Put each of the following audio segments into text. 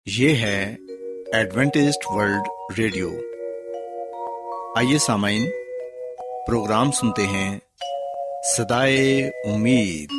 یہ ہے Adventist world radio. آئیے سامعین، پروگرام سنتے ہیں صدائے امید۔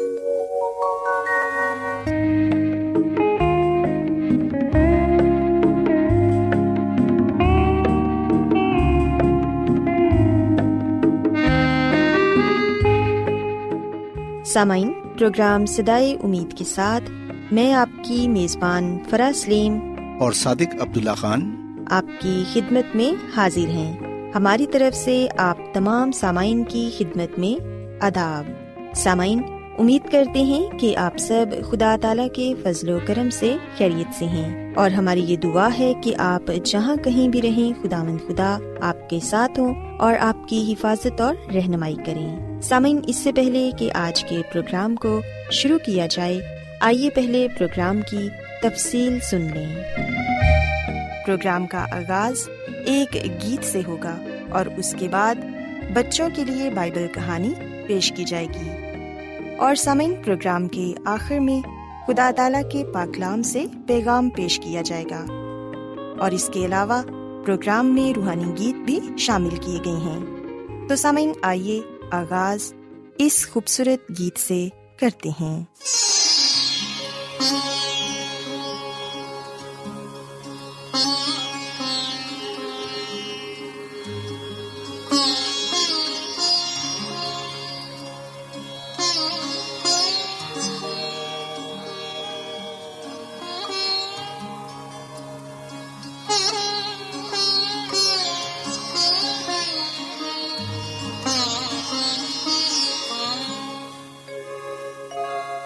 سامعین، پروگرام صدائے امید کے ساتھ میں آپ کی میزبان فرا سلیم اور صادق عبداللہ خان آپ کی خدمت میں حاضر ہیں۔ ہماری طرف سے آپ تمام سامعین کی خدمت میں آداب۔ سامعین، امید کرتے ہیں کہ آپ سب خدا تعالیٰ کے فضل و کرم سے خیریت سے ہیں، اور ہماری یہ دعا ہے کہ آپ جہاں کہیں بھی رہیں، خداوند خدا آپ کے ساتھ ہوں اور آپ کی حفاظت اور رہنمائی کریں۔ سامعین، اس سے پہلے کہ آج کے پروگرام کو شروع کیا جائے، آئیے پہلے پروگرام کی تفصیل سن لیں۔ پروگرام کا آغاز ایک گیت سے ہوگا اور اس کے بعد بچوں کے لیے بائبل کہانی پیش کی جائے گی، اور سامعین، پروگرام کے آخر میں خدا تعالیٰ کے پاک کلام سے پیغام پیش کیا جائے گا، اور اس کے علاوہ پروگرام میں روحانی گیت بھی شامل کیے گئے ہیں۔ تو سامعین، آئیے آغاز اس خوبصورت گیت سے کرتے ہیں۔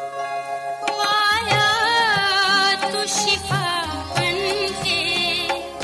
شفا بن کے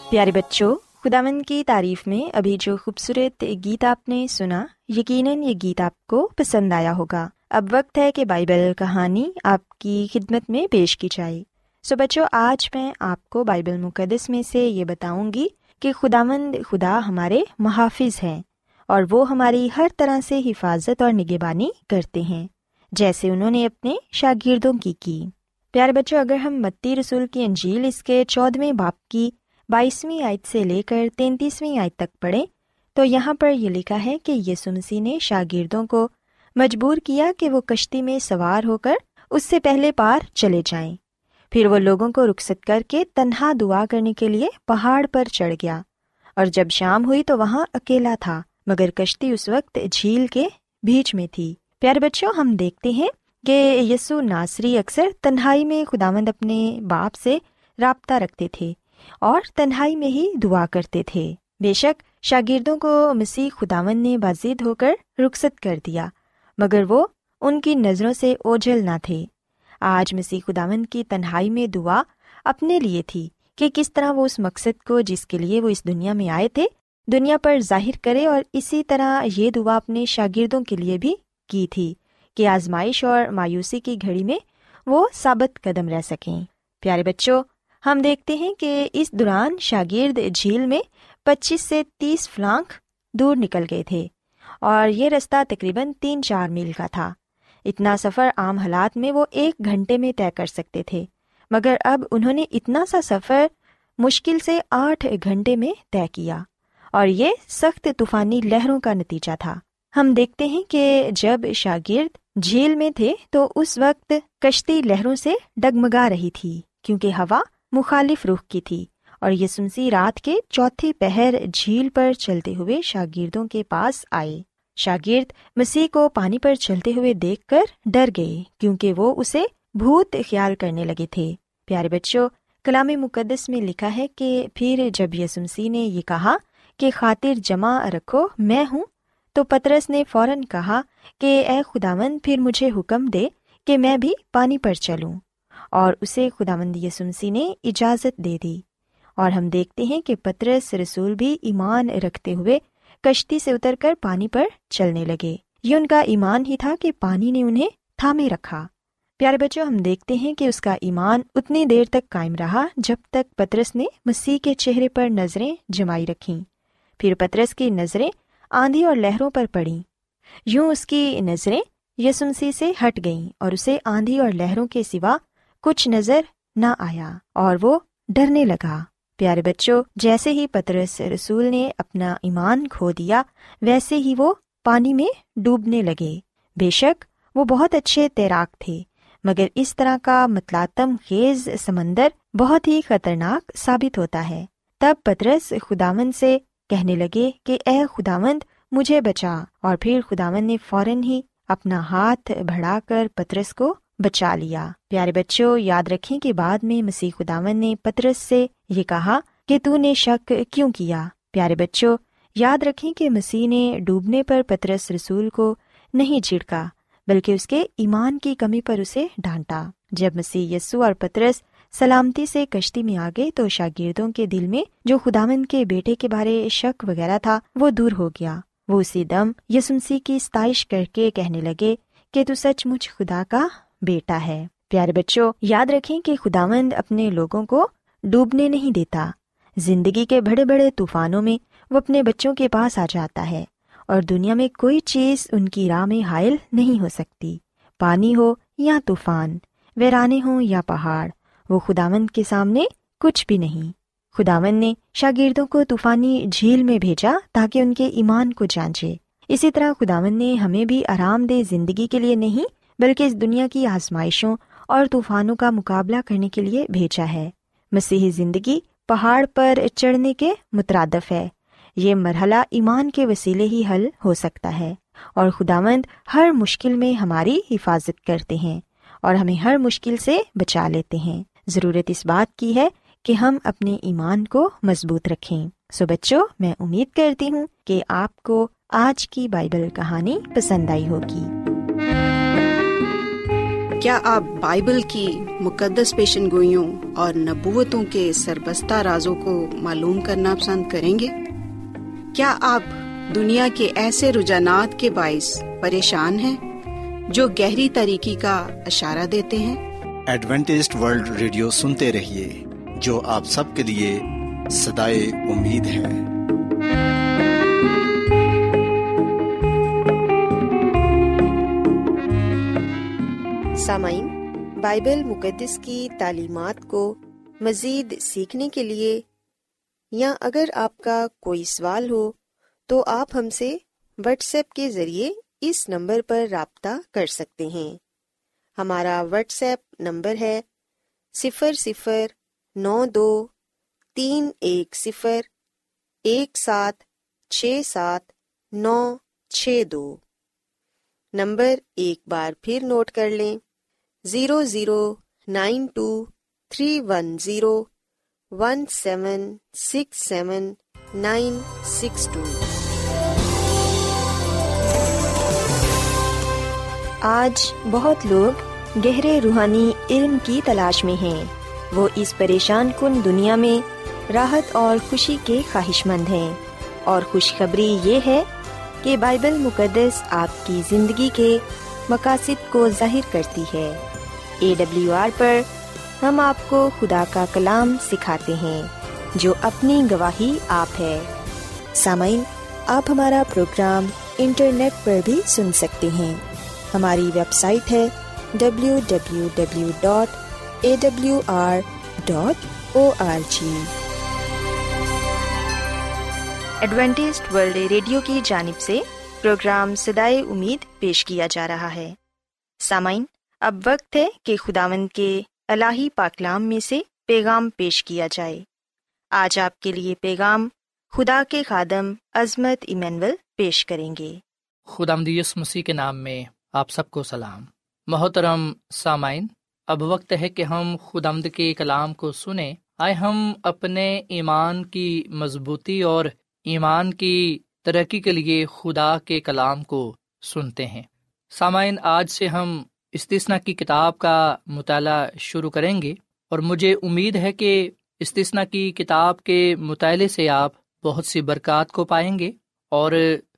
پیارے بچوں، خداوند کی تعریف میں ابھی جو خوبصورت گیت آپ نے سنا، یقیناً یہ گیت آپ کو پسند آیا ہوگا۔ اب وقت ہے کہ بائبل کہانی آپ کی خدمت میں پیش کی جائے۔ سو بچوں، آج میں آپ کو بائبل مقدس میں سے یہ بتاؤں گی کہ خداوند خدا ہمارے محافظ ہیں اور وہ ہماری ہر طرح سے حفاظت اور نگہبانی کرتے ہیں، جیسے انہوں نے اپنے شاگردوں کی۔ پیارے بچوں، اگر ہم متی رسول کی انجیل اس کے 14ویں باب کی 22ویں آیت سے لے کر 33ویں آیت تک پڑھیں تو یہاں پر یہ لکھا ہے کہ یسوع مسیح نے شاگردوں کو مجبور کیا کہ وہ کشتی میں سوار ہو کر اس سے پہلے پار چلے جائیں۔ پھر وہ لوگوں کو رخصت کر کے تنہا دعا کرنے کے لیے پہاڑ پر چڑھ گیا، اور جب شام ہوئی تو وہاں اکیلا تھا، مگر کشتی اس وقت جھیل کے بیچ میں تھی۔ پیارے بچوں، ہم دیکھتے ہیں کہ یسوع ناصری اکثر تنہائی میں خداوند اپنے باپ سے رابطہ رکھتے تھے اور تنہائی میں ہی دعا کرتے تھے۔ بے شک شاگردوں کو مسیح خداوند نے باضد ہو کر رخصت کر دیا، مگر وہ ان کی نظروں سے اوجھل نہ تھے۔ آج مسیح خداوند کی تنہائی میں دعا اپنے لیے تھی کہ کس طرح وہ اس مقصد کو جس کے لیے وہ اس دنیا میں آئے تھے دنیا پر ظاہر کرے، اور اسی طرح یہ دعا اپنے شاگردوں کے لیے بھی کی تھی کہ آزمائش اور مایوسی کی گھڑی میں وہ ثابت قدم رہ سکیں۔ پیارے بچوں، ہم دیکھتے ہیں کہ اس دوران شاگرد جھیل میں 25 سے 30 فلانگ دور نکل گئے تھے، اور یہ رستہ تقریباً 3-4 میل کا تھا۔ اتنا سفر عام حالات میں وہ 1 گھنٹے میں طے کر سکتے تھے، مگر اب انہوں نے اتنا سا سفر مشکل سے 8 گھنٹے میں طے کیا، اور یہ سخت طوفانی لہروں کا نتیجہ تھا۔ ہم دیکھتے ہیں کہ جب شاگرد جھیل میں تھے تو اس وقت کشتی لہروں سے ڈگمگا رہی تھی، کیونکہ ہوا مخالف رخ کی تھی، اور یسوع مسیح رات کے 4تھی پہر جھیل پر چلتے ہوئے شاگردوں کے پاس آئے۔ شاگرد مسیح کو پانی پر چلتے ہوئے دیکھ کر ڈر گئے، کیونکہ وہ اسے بھوت خیال کرنے لگے تھے۔ پیارے بچوں، کلام مقدس میں لکھا ہے کہ پھر جب یسوع مسیح نے یہ کہا کہ خاطر جمع رکھو میں ہوں، تو پطرس نے فوراً کہا کہ اے خداوند، پھر مجھے حکم دے کہ میں بھی پانی پر چلوں، اور اسے خداوند یسوع مسیح نے اجازت دے دی۔ اور ہم دیکھتے ہیں کہ پطرس رسول بھی ایمان رکھتے ہوئے کشتی سے اتر کر پانی پر چلنے لگے۔ یہ ان کا ایمان ہی تھا کہ پانی نے انہیں تھامے رکھا۔ پیارے بچوں، ہم دیکھتے ہیں کہ اس کا ایمان اتنی دیر تک قائم رہا جب تک پطرس نے مسیح کے چہرے پر نظریں جمائی رکھیں۔ پھر پطرس کی نظریں آندھی اور لہروں پر پڑیں۔ یوں اس کی نظریں یسوع مسیح سے ہٹ گئیں، اور اسے آندھی اور لہروں کے سوا کچھ نظر نہ آیا، اور وہ ڈرنے لگا۔ پیارے بچوں، جیسے ہی پطرس رسول نے اپنا ایمان کھو دیا، ویسے ہی وہ پانی میں ڈوبنے لگے۔ بے شک وہ بہت اچھے تیراک تھے، مگر اس طرح کا متلاطم خیز سمندر بہت ہی خطرناک ثابت ہوتا ہے۔ تب پطرس خداوند سے کہنے لگے کہ اے خداوند مجھے بچا، اور پھر خداوند نے فوراً ہی اپنا ہاتھ بڑھا کر پطرس کو بچا لیا۔ پیارے بچوں، یاد رکھیں کہ بعد میں مسیح خداوند نے پطرس سے یہ کہا کہ تو نے شک کیوں کیا؟ پیارے بچوں، یاد رکھیں کہ مسیح نے ڈوبنے پر پطرس رسول کو نہیں جھڑکا، بلکہ اس کے ایمان کی کمی پر اسے ڈانٹا۔ جب مسیح یسوع اور پطرس سلامتی سے کشتی میں آ گئے تو شاگردوں کے دل میں جو خداوند کے بیٹے کے بارے شک وغیرہ تھا وہ دور ہو گیا۔ وہ اسی دم یسوع مسیح کی ستائش کر کے کہنے لگے کہ تو سچ مچ خدا کا بیٹا ہے۔ پیارے بچوں، یاد رکھیں کہ خداوند اپنے لوگوں کو ڈوبنے نہیں دیتا۔ زندگی کے بڑے بڑے طوفانوں میں وہ اپنے بچوں کے پاس آ جاتا ہے، اور دنیا میں کوئی چیز ان کی راہ میں حائل نہیں ہو سکتی۔ پانی ہو یا طوفان، ویرانے ہوں یا پہاڑ، وہ خداوند کے سامنے کچھ بھی نہیں۔ خداوند نے شاگردوں کو طوفانی جھیل میں بھیجا تاکہ ان کے ایمان کو جانچے۔ اسی طرح خداوند نے ہمیں بھی آرام دہ زندگی کے لیے نہیں، بلکہ اس دنیا کی آزمائشوں اور طوفانوں کا مقابلہ کرنے کے لیے بھیجا ہے۔ مسیحی زندگی پہاڑ پر چڑھنے کے مترادف ہے۔ یہ مرحلہ ایمان کے وسیلے ہی حل ہو سکتا ہے، اور خداوند ہر مشکل میں ہماری حفاظت کرتے ہیں اور ہمیں ہر مشکل سے بچا لیتے ہیں۔ ضرورت اس بات کی ہے کہ ہم اپنے ایمان کو مضبوط رکھیں۔ سو بچوں، میں امید کرتی ہوں کہ آپ کو آج کی بائبل کہانی پسند آئی ہوگی۔ کیا آپ بائبل کی مقدس پیشن گوئیوں اور نبوتوں کے سربستہ رازوں کو معلوم کرنا پسند کریں گے؟ کیا آپ دنیا کے ایسے رجحانات کے باعث پریشان ہیں جو گہری تاریکی کا اشارہ دیتے ہیں؟ ایڈوینٹسٹ ورلڈ ریڈیو سنتے رہیے، جو آپ سب کے لیے صدائے امید ہے۔ سامعین، بائبل مقدس کی تعلیمات کو مزید سیکھنے کے لیے یا اگر آپ کا کوئی سوال ہو تو آپ ہم سے واٹس ایپ کے ذریعے اس نمبر پر رابطہ کر سکتے ہیں۔ ہمارا واٹس ایپ نمبر ہے 009231676796 نمبر ایک بار پھر نوٹ کر لیں، 009231767962۔ آج بہت لوگ گہرے روحانی علم کی تلاش میں ہیں۔ وہ اس پریشان کن دنیا میں راحت اور خوشی کے خواہش مند ہیں، اور خوشخبری یہ ہے کہ بائبل مقدس آپ کی زندگی کے مقاصد کو ظاہر کرتی ہے۔ AWR پر ہم آپ کو خدا کا کلام سکھاتے ہیں جو اپنی گواہی آپ ہے۔ سامعین، آپ ہمارا پروگرام انٹرنیٹ پر بھی سن سکتے ہیں۔ ہماری ویب سائٹ ہے www.awr.org۔ ایڈوینٹسٹ ورلڈ ریڈیو کی جانب سے پروگرام صدائے امید پیش کیا جا رہا ہے۔ سامعین، اب وقت ہے کہ خداوند کے الہی پاکلام میں سے پیغام پیش کیا جائے۔ آج آپ کے لیے پیغام خدا کے خادم عظمت ایمینول پیش کریں گے۔ خداوند یسوع مسیح کے نام میں آپ سب کو سلام۔ محترم سامعین، اب وقت ہے کہ ہم خداوند کے کلام کو سنیں۔ آئے ہم اپنے ایمان کی مضبوطی اور ایمان کی ترقی کے لیے خدا کے کلام کو سنتے ہیں۔ سامعین، آج سے ہم استثنا کی کتاب کا مطالعہ شروع کریں گے، اور مجھے امید ہے کہ استثنا کی کتاب کے مطالعے سے آپ بہت سی برکات کو پائیں گے اور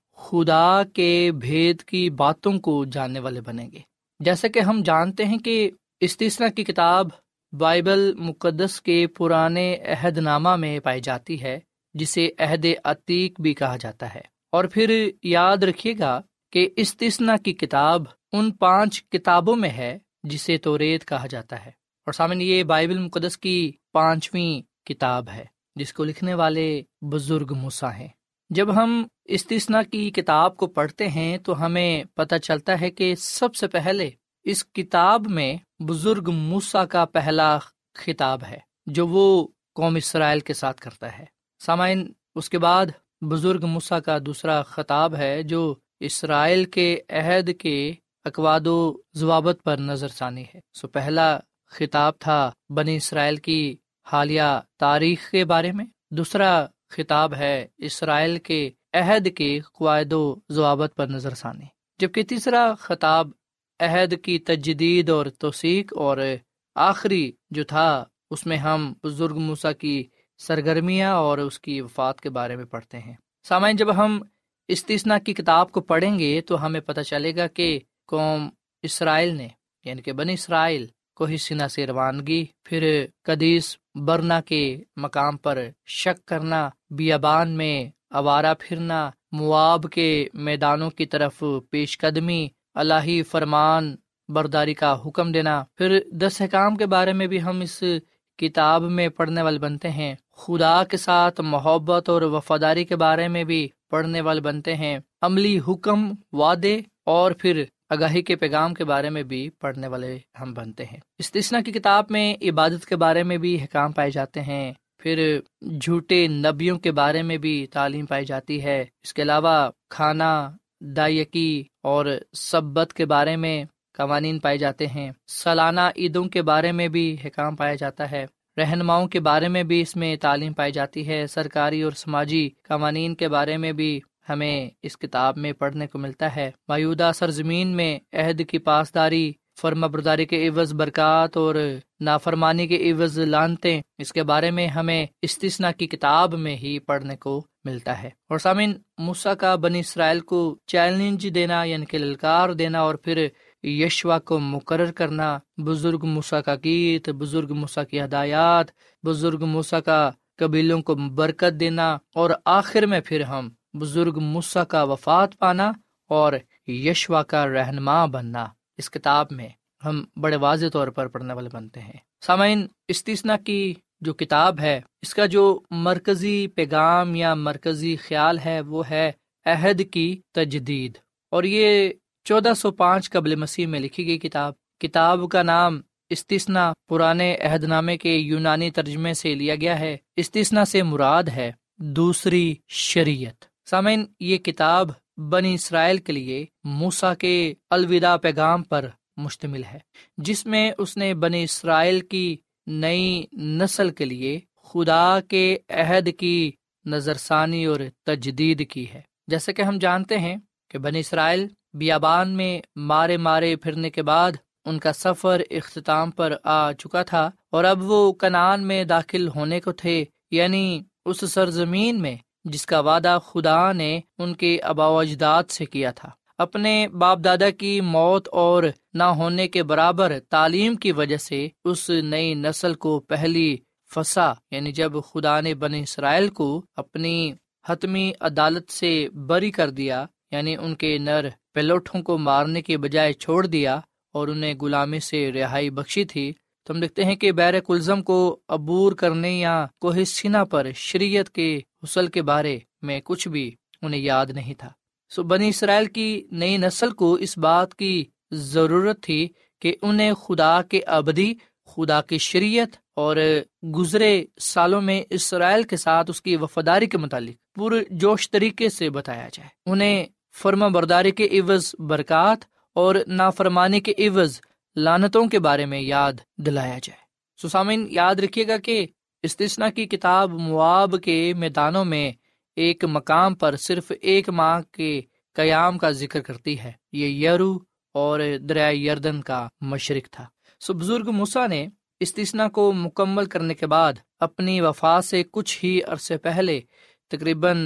خدا کے بھید کی باتوں کو جاننے والے بنیں گے۔ جیسا کہ ہم جانتے ہیں کہ استثنا کی کتاب بائبل مقدس کے پرانے عہد نامہ میں پائی جاتی ہے، جسے عہد عتیق بھی کہا جاتا ہے۔ اور پھر یاد رکھیے گا کہ استثنا کی کتاب ان 5 کتابوں میں ہے جسے توریت کہا جاتا ہے۔ اور سامنے یہ بائبل مقدس کی 5ویں کتاب ہے، جس کو لکھنے والے بزرگ موسیٰ ہیں۔ جب ہم استثنا کی کتاب کو پڑھتے ہیں تو ہمیں پتہ چلتا ہے کہ سب سے پہلے اس کتاب میں بزرگ موسیٰ کا پہلا خطاب ہے جو وہ قوم اسرائیل کے ساتھ کرتا ہے۔ سامعین، اس کے بعد بزرگ موسیٰ کا دوسرا خطاب ہے جو اسرائیل کے عہد کے اقواد و ضوابط پر نظر ثانی ہے۔ پہلا خطاب تھا بنی اسرائیل کی حالیہ تاریخ کے بارے میں، دوسرا خطاب ہے اسرائیل کے عہد کے قواعد و ضوابط پر نظر ثانی، جبکہ تیسرا خطاب عہد کی تجدید اور توثیق، اور آخری جو تھا اس میں ہم بزرگ موسیٰ کی سرگرمیاں اور اس کی وفات کے بارے میں پڑھتے ہیں۔ سامعین، جب ہم استثنا کی کتاب کو پڑھیں گے تو ہمیں پتہ چلے گا کہ قوم اسرائیل نے، یعنی کہ بنی اسرائیل کو سینا سے روانگی، پھر قدیس برنا کے مقام پر شک کرنا، بیابان میں آوارہ پھرنا، مواب کے میدانوں کی طرف پیش قدمی، الہی فرمان برداری کا حکم دینا، پھر 10 احکام کے بارے میں بھی ہم اس کتاب میں پڑھنے والے بنتے ہیں، خدا کے ساتھ محبت اور وفاداری کے بارے میں بھی پڑھنے والے بنتے ہیں، عملی حکم، وعدے اور پھر آگاہی کے پیغام کے بارے میں بھی پڑھنے والے ہم بنتے ہیں۔ استثنا کی کتاب میں عبادت کے بارے میں بھی احکام پائے جاتے ہیں، پھر جھوٹے نبیوں کے بارے میں بھی تعلیم پائی جاتی ہے، اس کے علاوہ کھانا، دائیکی اور سبت کے بارے میں قوانین پائے جاتے ہیں، سالانہ عیدوں کے بارے میں بھی احکام پایا جاتا ہے، رہنماؤں کے بارے میں بھی اس میں تعلیم پائی جاتی ہے، سرکاری اور سماجی قوانین کے بارے میں بھی ہمیں اس کتاب میں پڑھنے کو ملتا ہے۔ موجودہ سرزمین میں عہد کی پاسداری، فرما برداری کے عوض برکات اور نافرمانی کے عوض لعنتیں، اس کے بارے میں ہمیں استثنا کی کتاب میں ہی پڑھنے کو ملتا ہے۔ اور سامعین، موسیٰ کا بنی اسرائیل کو چیلنج دینا یعنی کہ للکار دینا اور پھر یشوع کو مقرر کرنا، بزرگ موسیٰ کا گیت، بزرگ موسیٰ کی ہدایات، بزرگ موسیٰ کا قبیلوں کو برکت دینا، اور آخر میں پھر ہم بزرگ موسیٰ کا وفات پانا اور یشوع کا رہنما بننا، اس کتاب میں ہم بڑے واضح طور پر پڑھنے والے بنتے ہیں۔ سامعین، استثنا کی جو کتاب ہے، اس کا جو مرکزی پیغام یا مرکزی خیال ہے وہ ہے عہد کی تجدید، اور یہ 1405 قبل مسیح میں لکھی گئی کتاب کا نام استثنا پرانے عہد نامے کے یونانی ترجمے سے لیا گیا ہے۔ استثنا سے مراد ہے دوسری شریعت۔ سامعین، یہ کتاب بنی اسرائیل کے لیے موسیٰ کے الوداع پیغام پر مشتمل ہے، جس میں اس نے بنی اسرائیل کی نئی نسل کے لیے خدا کے عہد کی نظر ثانی اور تجدید کی ہے۔ جیسے کہ ہم جانتے ہیں کہ بنی اسرائیل بیابان میں مارے پھرنے کے بعد ان کا سفر اختتام پر آ چکا تھا، اور اب وہ کنعان میں داخل ہونے کو تھے، یعنی اس سرزمین میں جس کا وعدہ خدا نے ان کے آباء و اجداد سے کیا تھا۔ اپنے باپ دادا کی موت اور نہ ہونے کے برابر تعلیم کی وجہ سے اس نئی نسل کو پہلی فسا، یعنی جب خدا نے بنی اسرائیل کو اپنی حتمی عدالت سے بری کر دیا، یعنی ان کے نر پلوٹھوں کو مارنے کے بجائے چھوڑ دیا اور انہیں غلامی سے رہائی بخشی تھی، تو ہم دیکھتے ہیں کہ بحر کلزم کو عبور کرنے یا کوہ سینا پر شریعت کے حصول کے بارے میں کچھ بھی انہیں یاد نہیں تھا۔ بنی اسرائیل کی نئی نسل کو اس بات کی ضرورت تھی کہ انہیں خدا کے ابدی، خدا کی شریعت اور گزرے سالوں میں اسرائیل کے ساتھ اس کی وفاداری کے متعلق پرجوش طریقے سے بتایا جائے۔ انہیں فرما برداری کے عوض برکات اور نافرمانی کے عوض لعنتوں کے بارے میں یاد دلایا جائے۔ سامعین، یاد رکھیے گا کہ استثنا کی کتاب مواب کے میدانوں میں ایک مقام پر صرف ایک ماہ کے قیام کا ذکر کرتی ہے۔ یہ یرو اور دریائے یردن کا مشرق تھا۔ بزرگ موسیٰ نے استثنا کو مکمل کرنے کے بعد اپنی وفات سے کچھ ہی عرصے پہلے تقریباً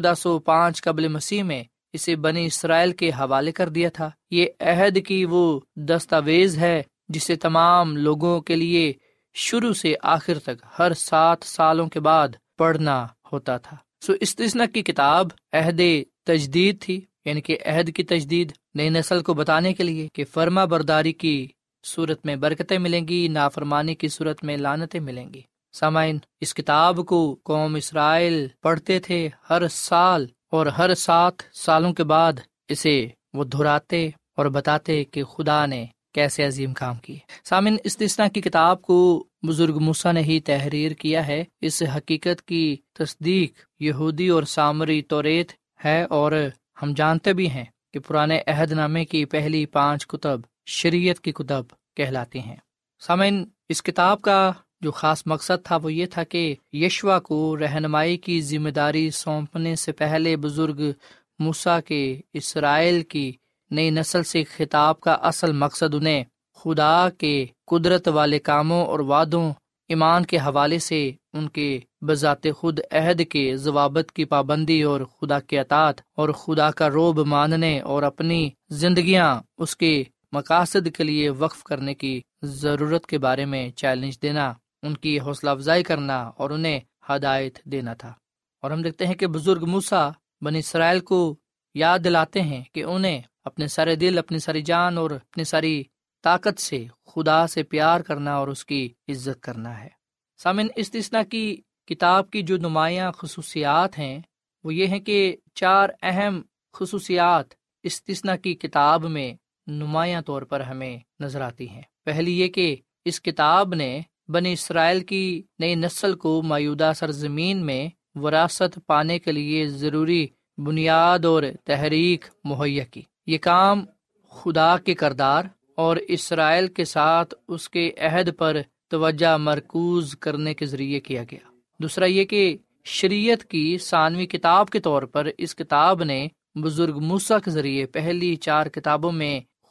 1405 قبل مسیح میں اسے بنی اسرائیل کے حوالے کر دیا تھا۔ یہ عہد کی وہ دستاویز ہے جسے تمام لوگوں کے لیے شروع سے آخر تک ہر 7 سالوں کے بعد پڑھنا ہوتا تھا۔ استثنا کی کتاب عہد تجدید تھی، یعنی کہ عہد کی تجدید نئی نسل کو بتانے کے لیے کہ فرما برداری کی صورت میں برکتیں ملیں گی، نافرمانی کی صورت میں لعنتیں ملیں گی۔ سامعین، اس کتاب کو قوم اسرائیل پڑھتے تھے ہر سال، اور ہر 7 سالوں کے بعد اسے وہ دہراتے اور بتاتے کہ خدا نے کیسے عظیم کام کیے۔ سامعین، استثنا کی کتاب کو بزرگ موسیٰ نے ہی تحریر کیا ہے۔ اس حقیقت کی تصدیق یہودی اور سامری توریت ہے، اور ہم جانتے بھی ہیں کہ پرانے عہد نامے کی پہلی 5 کتب شریعت کی کتب کہلاتی ہیں۔ سامعین، اس کتاب کا جو خاص مقصد تھا وہ یہ تھا کہ یشوع کو رہنمائی کی ذمہ داری سونپنے سے پہلے بزرگ موسیٰ کے اسرائیل کی نئی نسل سے خطاب کا اصل مقصد انہیں خدا کے قدرت والے کاموں اور وعدوں، ایمان کے حوالے سے ان کے بذات خود عہد کے ضوابط کی پابندی اور خدا کی اطاعت اور خدا کا روب ماننے اور اپنی زندگیاں اس کے مقاصد کے لیے وقف کرنے کی ضرورت کے بارے میں چیلنج دینا، ان کی حوصلہ افزائی کرنا اور انہیں ہدایت دینا تھا۔ اور ہم دیکھتے ہیں کہ بزرگ موسیٰ بنی اسرائیل کو یاد دلاتے ہیں کہ انہیں اپنے سارے دل، اپنی ساری جان اور اپنی ساری طاقت سے خدا سے پیار کرنا اور اس کی عزت کرنا ہے۔ سامعین، استثنا کی کتاب کی جو نمایاں خصوصیات ہیں وہ یہ ہیں کہ 4 اہم خصوصیات استثنا کی کتاب میں نمایاں طور پر ہمیں نظر آتی ہیں۔ پہلی یہ کہ اس کتاب نے بنی اسرائیل کی نئی نسل کو موجودہ سرزمین میں وراثت پانے کے لیے ضروری بنیاد اور تحریک مہیا کی۔ یہ کام خدا کے کردار اور اسرائیل کے ساتھ اس کے عہد پر توجہ مرکوز کرنے کے ذریعے کیا گیا۔ دوسرا یہ کہ شریعت کی ثانوی کتاب کے طور پر اس کتاب نے بزرگ موسیٰ کے ذریعے پہلی 4 کتابوں میں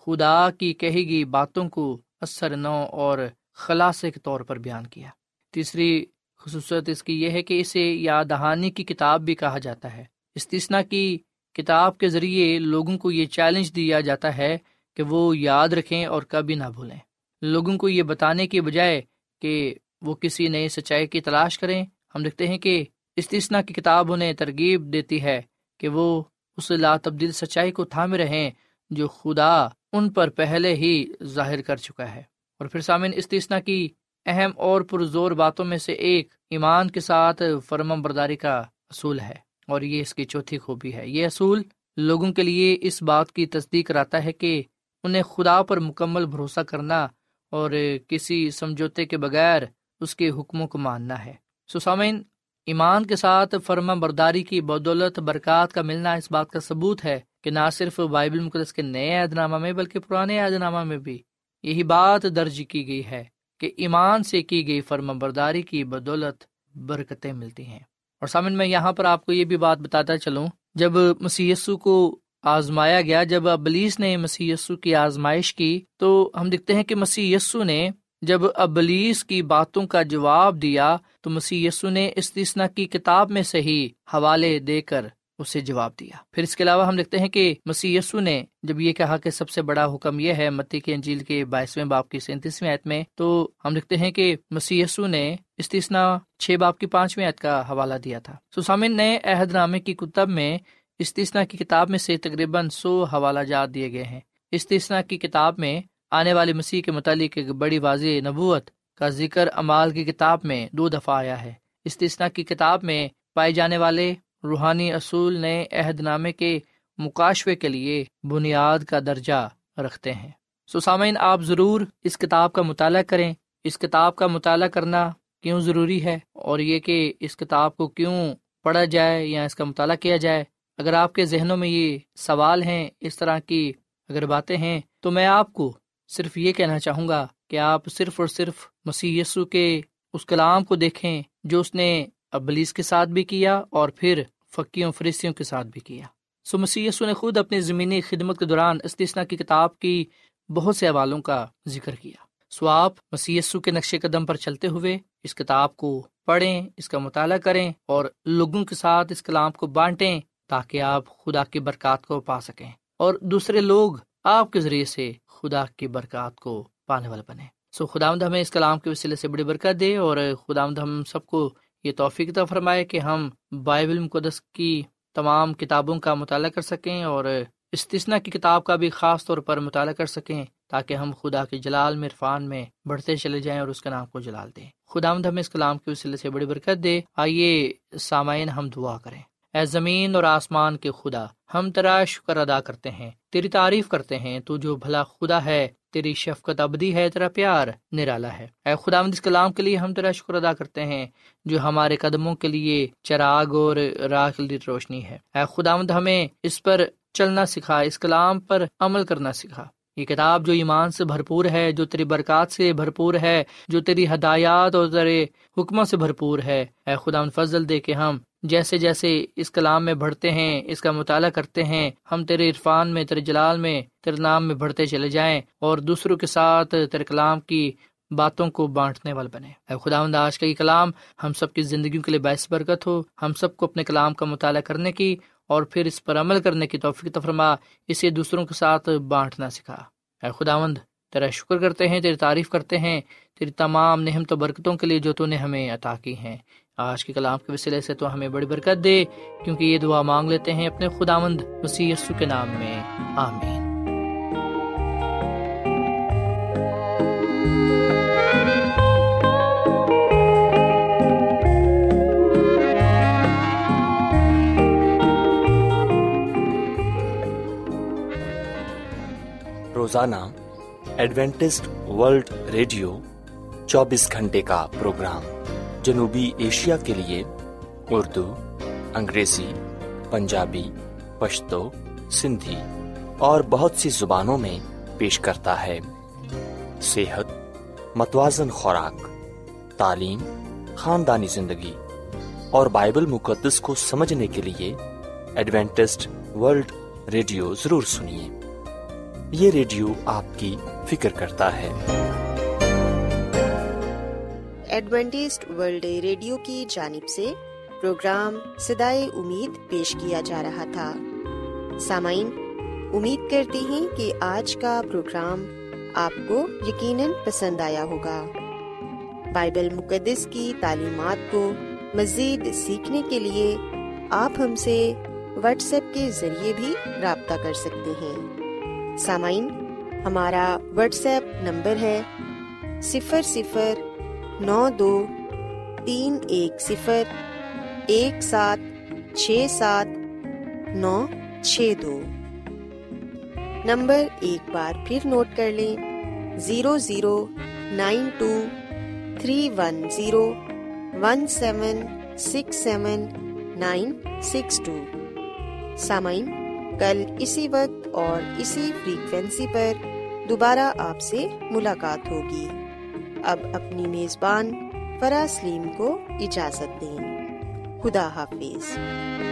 خدا کی کہی گئی باتوں کو اثر نو اور خلاصے کے طور پر بیان کیا۔ تیسری خصوصیت اس کی یہ ہے کہ اسے یاد دہانی کی کتاب بھی کہا جاتا ہے۔ استثنا کی کتاب کے ذریعے لوگوں کو یہ چیلنج دیا جاتا ہے کہ وہ یاد رکھیں اور کبھی نہ بھولیں۔ لوگوں کو یہ بتانے کے بجائے کہ وہ کسی نئی سچائی کی تلاش کریں، ہم دیکھتے ہیں کہ استثنا کی کتاب انہیں ترغیب دیتی ہے کہ وہ اس لا تبدیل سچائی کو تھامے رہیں جو خدا ان پر پہلے ہی ظاہر کر چکا ہے۔ اور پھر سامعین، استثنا کی اہم اور پرزور باتوں میں سے ایک ایمان کے ساتھ فرمان برداری کا اصول ہے، اور یہ اس کی چوتھی خوبی ہے۔ یہ اصول لوگوں کے لیے اس بات کی تصدیق کراتا ہے کہ انہیں خدا پر مکمل بھروسہ کرنا اور کسی سمجھوتے کے بغیر اس کے حکموں کو ماننا ہے۔ سامعین، ایمان کے ساتھ فرمان برداری کی بدولت برکات کا ملنا اس بات کا ثبوت ہے کہ نہ صرف بائبل مقدس کے نئے عہد نامہ میں بلکہ پرانے عہد نامہ میں بھی یہی بات درج کی گئی ہے کہ ایمان سے کی گئی فرمان برداری کی بدولت برکتیں ملتی ہیں۔ اور سامعین، میں یہاں پر آپ کو یہ بھی بات بتاتا چلوں، جب مسیح یسوع کو آزمایا گیا، جب ابلیس نے مسیح یسوع کی آزمائش کی، تو ہم دیکھتے ہیں کہ مسیح یسوع نے جب ابلیس کی باتوں کا جواب دیا تو مسیح یسوع نے استثنا کی کتاب میں سے ہی حوالے دے کر اسے جواب دیا۔ پھر اس کے علاوہ ہم دیکھتے ہیں کہ مسیح یسوع نے جب یہ کہا کہ سب سے بڑا حکم یہ ہے، متی کی انجیل کے 22ویں باب کی 37ویں آیت میں، تو ہم دیکھتے ہیں کہ مسیح یسوع نے استثنا 6 باب کی 5ویں آیت کا حوالہ دیا تھا۔ سامعین، نئے عہد نامے کی کتب میں استثنا کی کتاب میں سے تقریباً 100 حوالہ جات دیے گئے ہیں۔ استثنا کی کتاب میں آنے والے مسیح کے متعلق ایک بڑی واضح نبوت کا ذکر اعمال کی کتاب میں 2 دفعہ آیا ہے۔ استثنا کی کتاب میں پائے جانے والے روحانی اصول نئے عہد نامے کے مکاشفے کے لیے بنیاد کا درجہ رکھتے ہیں۔ سامعین، آپ ضرور اس کتاب کا مطالعہ کریں۔ اس کتاب کا مطالعہ کرنا کیوں ضروری ہے، اور یہ کہ اس کتاب کو کیوں پڑھا جائے یا اس کا مطالعہ کیا جائے۔ اگر آپ کے ذہنوں میں یہ سوال ہیں، اس طرح کی اگر باتیں ہیں، تو میں آپ کو صرف یہ کہنا چاہوں گا کہ آپ صرف اور صرف مسیح یسوع کے اس کلام کو دیکھیں جو اس نے ابلیس کے ساتھ بھی کیا اور پھر فقیوں فریسیوں کے ساتھ بھی کیا۔ مسیح یسوع نے خود اپنی زمینی خدمت کے دوران استثنا کی کتاب کی بہت سے حوالوں کا ذکر کیا۔ آپ مسیح یسوع کے نقش قدم پر چلتے ہوئے اس کتاب کو پڑھیں، اس کا مطالعہ کریں اور لوگوں کے ساتھ اس کلام کو بانٹیں تاکہ آپ خدا کی برکات کو پا سکیں اور دوسرے لوگ آپ کے ذریعے سے خدا کی برکات کو پانے والے بنے۔ خداوند ہمیں اس کلام کے وسیلے سے بڑی برکت دے، اور خداوند ہم سب کو یہ توفیق عطا فرمائے کہ ہم بائبل مقدس کی تمام کتابوں کا مطالعہ کر سکیں اور استثنا کی کتاب کا بھی خاص طور پر مطالعہ کر سکیں تاکہ ہم خدا کے جلال میں عرفان میں بڑھتے چلے جائیں اور اس کا نام کو جلال دیں۔ خداوند ہمیں اس کلام کے وسیلے سے بڑی برکت دے۔ آئیے سامعین، ہم دعا کریں۔ اے زمین اور آسمان کے خدا، ہم تیرا شکر ادا کرتے ہیں، تیری تعریف کرتے ہیں۔ تو جو بھلا خدا ہے، تیری شفقت ابدی ہے، تیرا پیار نرالا ہے۔ اے خداوند، اس کلام کے لیے ہم تیرا شکر ادا کرتے ہیں جو ہمارے قدموں کے لیے چراغ اور راہ کے لیے روشنی ہے۔ اے خداوند، ہمیں اس پر چلنا سکھا، اس کلام پر عمل کرنا سکھا۔ یہ کتاب جو ایمان سے بھرپور ہے، جو تیری برکات سے بھرپور ہے، جو تیری ہدایات اور تیرے حکموں سے بھرپور ہے، اے خداوند فضل دے کہ ہم جیسے جیسے اس کلام میں بڑھتے ہیں، اس کا مطالعہ کرتے ہیں، ہم تیرے عرفان میں، تیرے جلال میں، تیرے نام میں بڑھتے چلے جائیں اور دوسروں کے ساتھ تیرے کلام کی باتوں کو بانٹنے والے بنے۔ اے خداوند، آج کا یہ کلام ہم سب کی زندگیوں کے لیے باعث برکت ہو، ہم سب کو اپنے کلام کا مطالعہ کرنے کی اور پھر اس پر عمل کرنے کی توفیق عطا فرما، اسے دوسروں کے ساتھ بانٹنا سکھا۔ اے خداوند، تیرا شکر کرتے ہیں، تیری تعریف کرتے ہیں تیری تمام نعمت و برکتوں کے لیے جو تو نے ہمیں عطا کی ہیں۔ آج کے کلام کے وسیلے سے تو ہمیں بڑی برکت دے، کیونکہ یہ دعا مانگ لیتے ہیں اپنے خداوند مسیح یسوع کے نام میں، آمین۔ روزانہ ایڈوینٹسٹ ورلڈ ریڈیو 24 گھنٹے کا پروگرام جنوبی ایشیا کے لیے اردو، انگریزی، پنجابی، پشتو، سندھی اور بہت سی زبانوں میں پیش کرتا ہے۔ صحت، متوازن خوراک، تعلیم، خاندانی زندگی اور بائبل مقدس کو سمجھنے کے لیے ایڈوینٹسٹ ورلڈ ریڈیو ضرور سنیے۔ یہ ریڈیو آپ کی فکر کرتا ہے۔ ایڈوینٹسٹ ورلڈ ریڈیو کی جانب سے پروگرام صدائے امید پیش کیا جا رہا تھا۔ سامعین، امید کرتے ہیں کہ آج کا پروگرام آپ کو یقیناً پسند آیا ہوگا۔ بائبل مقدس کی تعلیمات کو مزید سیکھنے کے لیے آپ ہم سے واٹس ایپ کے ذریعے بھی رابطہ کر سکتے ہیں۔ سامعین، ہمارا واٹس ایپ نمبر ہے 00923101767962۔ نمبر ایک بار پھر نوٹ کر لیں، 009231767962۔ سامعین، کل اسی وقت اور اسی فریکوینسی پر دوبارہ آپ سے ملاقات ہوگی۔ اب اپنی میزبان فرا سلیم کو اجازت دیں۔ خدا حافظ۔